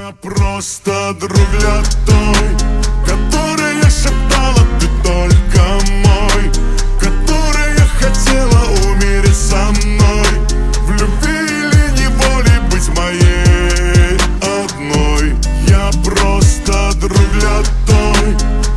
Я просто друг для той, которая шептала: ты только мой, которая хотела умереть со мной, в любви или неволе быть моей одной. Я просто друг для той,